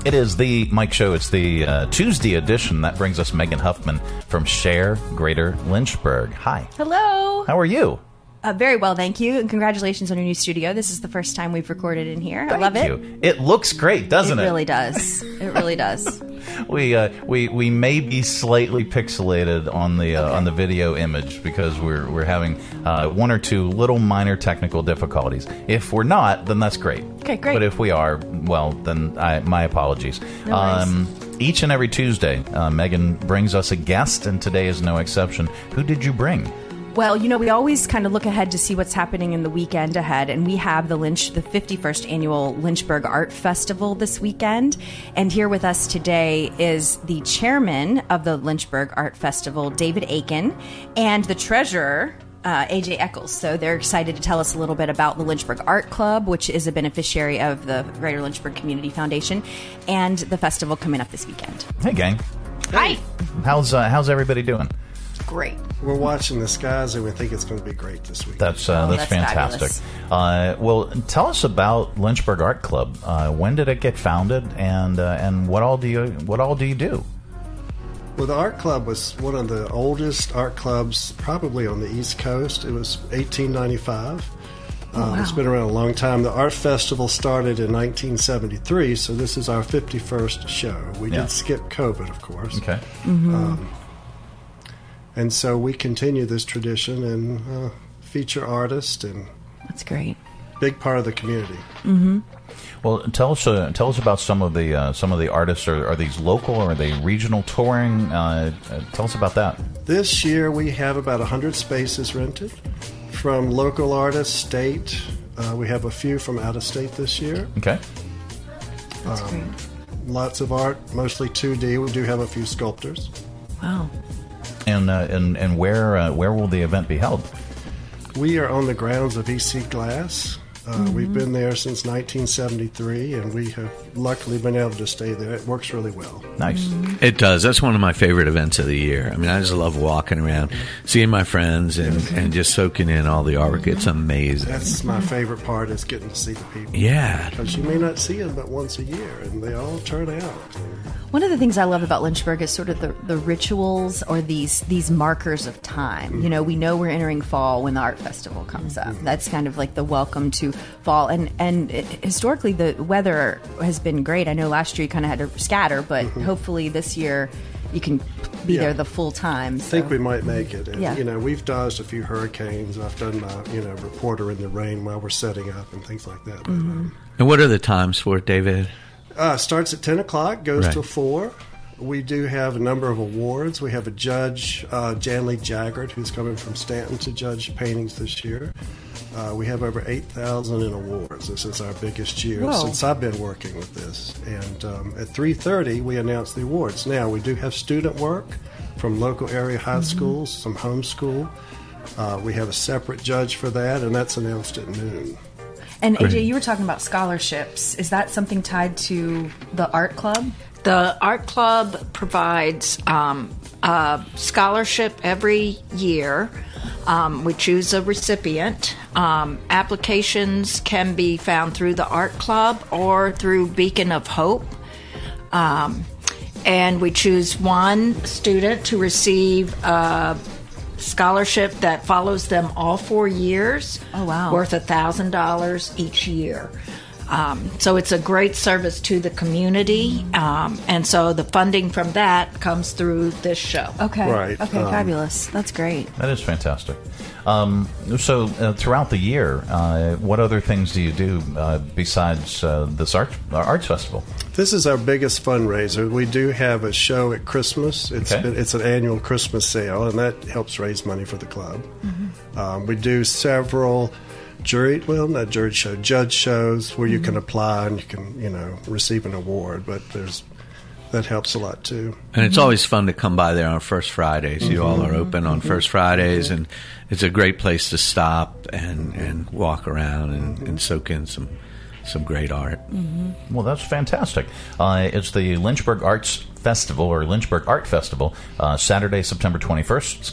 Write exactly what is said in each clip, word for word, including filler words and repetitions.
It is the Mike Show. It's the uh, Tuesday edition. That brings us Megan Huffman from Share Greater Lynchburg. Hi. Hello. How are you? Uh, very well, thank you. And congratulations on your new studio. This is the first time we've recorded in here. Thank I love it. You. It looks great, doesn't it? It really does. It really does. We uh, we we may be slightly pixelated on the uh, okay. on the video image because we're we're having uh, one or two little minor technical difficulties. If we're not, then that's great. Okay, great. But if we are, well, then I, my apologies. No um, each and every Tuesday, uh, Megan brings us a guest, and today is no exception. Who did you bring? Well, you know, we always kind of look ahead to see what's happening in the weekend ahead, and we have the Lynch, the fifty-first annual Lynchburg Art Festival this weekend. And here with us today is the chairman of the Lynchburg Art Festival, David Aiken, and the treasurer, uh, A J Eccles. So they're excited to tell us a little bit about the Lynchburg Art Club, which is a beneficiary of the Greater Lynchburg Community Foundation, and the festival coming up this weekend. Hey, gang. Hi. How's uh, how's everybody doing? Great. We're watching the skies, and we think it's going to be great this week. That's uh, oh, that's, that's fantastic. Uh, well, tell us about Lynchburg Art Club. Uh, when did it get founded, and uh, and what all do you what all do you do? Well, the art club was one of the oldest art clubs, probably on the East Coast. It was eighteen ninety-five. Oh, um, wow. It's been around a long time. The art festival started in nineteen seventy-three, so this is our fifty-first show. We Yeah. did skip COVID, of course. Okay. Mm-hmm. Um, and so we continue this tradition and uh, feature artists and That's great. big part of the community. Mm-hmm. Well, tell us uh, tell us about some of the uh, some of the artists. Are, are these local or are they regional touring? Uh, uh, tell us about that. This year we have about one hundred spaces rented from local artists, state. Uh, we have a few from out of state this year. Okay. That's Um, great. Lots of art, mostly two D. We do have a few sculptors. Wow. And uh, and and where uh, where will the event be held? We are on the grounds of E C Glass. Uh, Mm-hmm. We've been there since nineteen seventy-three, and we have luckily been able to stay there. It works really well. Nice. Mm-hmm. It does. That's one of my favorite events of the year. I mean, I just love walking around, seeing my friends, and, and just soaking in all the artwork. It's amazing. That's my favorite part, is getting to see the people. Yeah. Because you may not see them but once a year, and they all turn out. One of the things I love about Lynchburg is sort of the, the rituals or these these markers of time. You know, we know we're entering fall when the art festival comes up. That's kind of like the welcome to fall. And and it, historically, the weather has been great. I know last year you kind of had to scatter, but hopefully this year you can be Yeah. there the full time. I So. think we might make it. And, Yeah. you know, we've dodged a few hurricanes. I've done my, you know, reporter in the rain while we're setting up and things like that. But, um, And what are the times for it, David? uh, starts at ten o'clock, goes Right. till four. We do have a number of awards. We have a judge, uh, Janley Jaggard, who's coming from Stanton to judge paintings this year. Uh, we have over eight thousand in awards. This is our biggest year Whoa. since I've been working with this. And um, at three thirty, we announce the awards. Now, we do have student work from local area high schools, some homeschool. Uh, we have a separate judge for that, and that's announced at noon. And A J, Great. you were talking about scholarships. Is that something tied to the art club? The art club provides um, a scholarship every year. Um, we choose a recipient. Um, applications can be found through the art club or through Beacon of Hope. Um, and we choose one student to receive a scholarship that follows them all four years. Oh, wow. Worth one thousand dollars each year. Um, so it's a great service to the community, um, and so the funding from that comes through this show. Okay. Right. Okay, Um, fabulous. That's great. That is fantastic. Um, so uh, throughout the year, uh, what other things do you do uh, besides uh, this art uh, arts festival? This is our biggest fundraiser. We do have a show at Christmas. It's Okay. been, it's an annual Christmas sale, and that helps raise money for the club. Um, we do several jury, well, not jury show, judge shows where you can apply and you can, you know, receive an award. But there's that helps a lot too. And it's always fun to come by there on First Fridays. You all are open on First Fridays, and it's a great place to stop and, and walk around and, and soak in some some great art. Well, that's fantastic. Uh, it's the Lynchburg Arts Festival, or Lynchburg Art Festival, uh, Saturday, September twenty-first. It's coming up.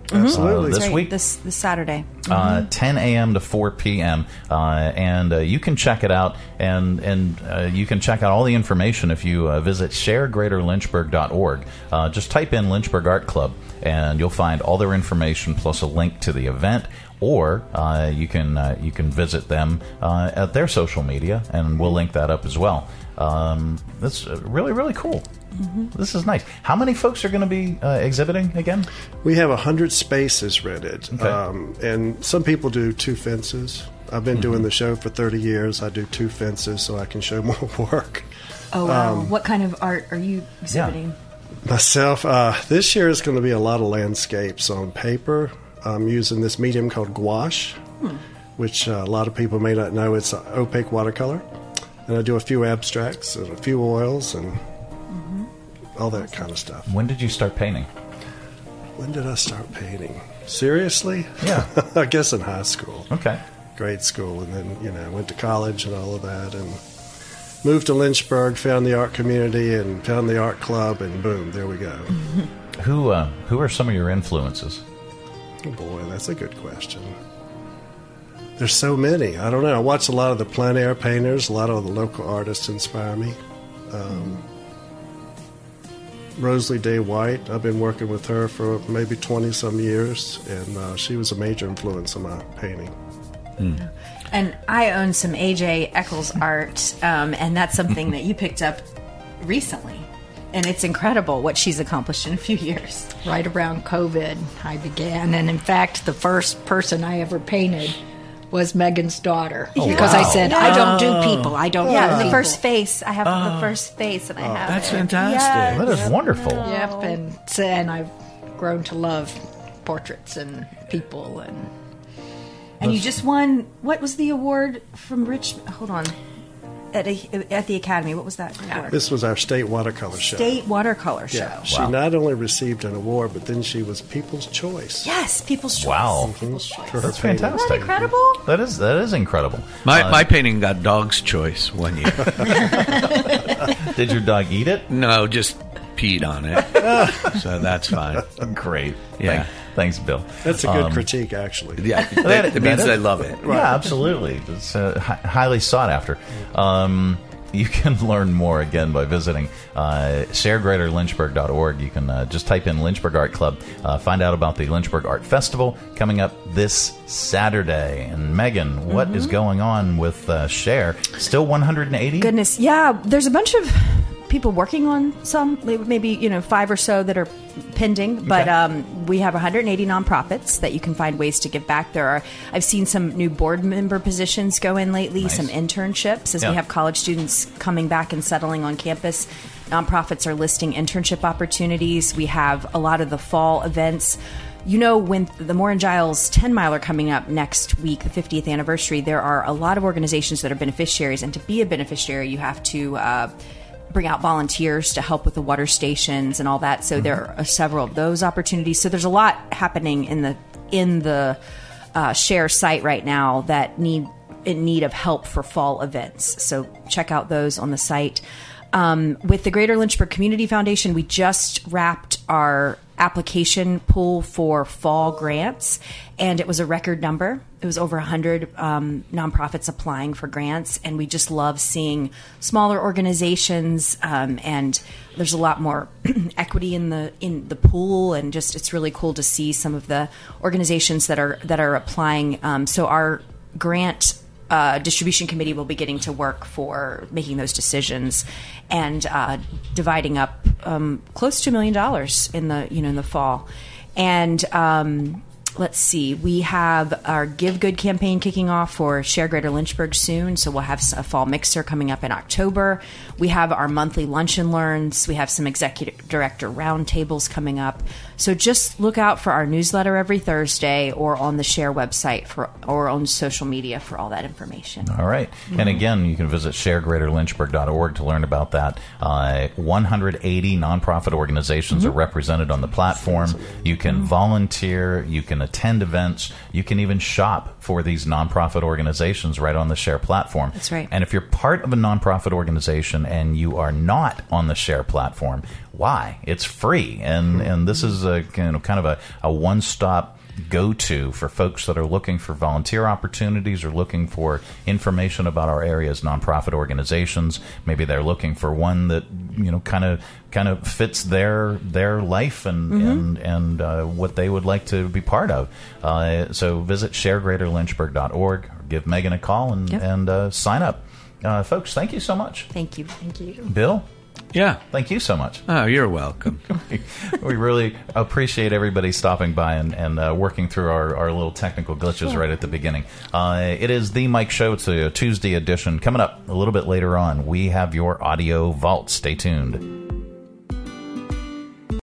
Absolutely. Uh, this Right, week. this this Saturday. Uh, ten a.m. to four p.m. Uh, and uh, you can check it out, and and uh, you can check out all the information if you uh, visit share greater lynchburg dot org. Uh, just type in Lynchburg Art Club, and you'll find all their information plus a link to the event. Or uh, you can uh, you can visit them uh, at their social media, and we'll link that up as well. Um, that's really really cool. Mm-hmm. This is nice. How many folks are going to be uh, exhibiting again? We have one hundred spaces rented, Okay. um, and some people do two fences. I've been Mm-hmm. doing the show for thirty years. I do two fences so I can show more work. Oh wow! Um, What kind of art are you exhibiting? Myself, uh, this year is going to be a lot of landscapes on paper. I'm using this medium called gouache, hmm. which uh, a lot of people may not know. It's an opaque watercolor. And I do a few abstracts and a few oils and mm-hmm. all that kind of stuff. When did you start painting? When did I start painting? Seriously? Yeah. I guess in high school. Okay. Grade school. And then, you know, went to college and all of that. And moved to Lynchburg, found the art community and found the art club. And boom, there we go. Mm-hmm. Who uh, who are some of your influences? Oh boy, that's a good question. There's so many. I don't know. I watch a lot of the plein air painters. A lot of the local artists inspire me. Um, Rosalie Day White. I've been working with her for maybe twenty some years, and uh, she was a major influence on my painting. Mm. And I own some A J Eccles art, um, and that's something that you picked up recently. And it's incredible what she's accomplished in a few years. Right around COVID, I began. And in fact, the first person I ever painted was Megan's daughter. Oh, because wow. I said, I don't do people. I don't Yeah, do the people. first face. I have the first face, and I have That's it. fantastic. That is wonderful. Yep, and, so- and I've grown to love portraits and people. And And you just won. What was the award from Rich? Hold on. At, a, at the Academy, what was that award? This was our state watercolor show. State Watercolor Show. Yeah, she Wow. not only received an award, but then she was People's Choice. Yes, People's Choice. Wow. People's Choice. For her That's painting. fantastic. Isn't that incredible? That is that is incredible. My Uh, my painting got dog's choice one year. Did your dog eat it? No, just peed on it. So that's fine. Great. Yeah. Thank- thanks, Bill. That's a good Um, critique, actually. Yeah, That- that, it that means is- they love it. Yeah, absolutely. It's uh, hi- highly sought after. Um, you can learn more again by visiting uh, share greater lynchburg dot org. You can uh, just type in Lynchburg Art Club, uh, find out about the Lynchburg Art Festival coming up this Saturday. And Megan, what is going on with uh, Share? Still one hundred eighty? Goodness, yeah. There's a bunch of people working on some, maybe you know five or so that are pending. But Okay. um, we have one hundred eighty nonprofits that you can find ways to give back. There are I've seen some new board member positions go in lately, Nice. some internships as Yeah. we have college students coming back and settling on campus. Nonprofits are listing internship opportunities. We have a lot of the fall events. You know, when the Moore Giles ten mile are coming up next week, the fiftieth anniversary, there are a lot of organizations that are beneficiaries. And to be a beneficiary, you have to uh, bring out volunteers to help with the water stations and all that. So there are several of those opportunities. So there's a lot happening in the in the uh, Share site right now that need in need of help for fall events. So check out those on the site. Um, with the Greater Lynchburg Community Foundation, we just wrapped our application pool for fall grants, and it was a record number. It was over one hundred um, nonprofits applying for grants, and we just love seeing smaller organizations, um, and there's a lot more equity in the in the pool, and just it's really cool to see some of the organizations that are that are applying. Um, so our grant Uh, distribution committee will be getting to work for making those decisions and uh, dividing up um, close to a million dollars in the you know in the fall. And um, let's see, we have our Give Good campaign kicking off for Share Greater Lynchburg soon, so we'll have a fall mixer coming up in October. We have our monthly lunch and learns. We have some executive director roundtables coming up. So just look out for our newsletter every Thursday, or on the Share website for, or on social media for all that information. All right. And again, you can visit share greater lynchburg dot org to learn about that. Uh, one hundred eighty nonprofit organizations are represented on the platform. You can volunteer. You can attend events. You can even shop for these nonprofit organizations right on the Share platform. That's right. And if you're part of a nonprofit organization and you are not on the Share platform, why? It's free. And, and this is a you know, kind of a, a one-stop go-to for folks that are looking for volunteer opportunities or looking for information about our area's nonprofit organizations. Maybe they're looking for one that you know kind of kind of fits their their life and mm-hmm. and and uh, what they would like to be part of. Uh, so visit share greater lynchburg dot org or give Megan a call and yep. and uh, sign up. Uh, folks, thank you so much. Thank you. Thank you. Bill? Yeah. Thank you so much. Oh, you're welcome. We really appreciate everybody stopping by and, and uh, working through our, our little technical glitches sure. right at the beginning. Uh, it is The Mike Show. It's a Tuesday edition. Coming up a little bit later on, we have your audio vault. Stay tuned.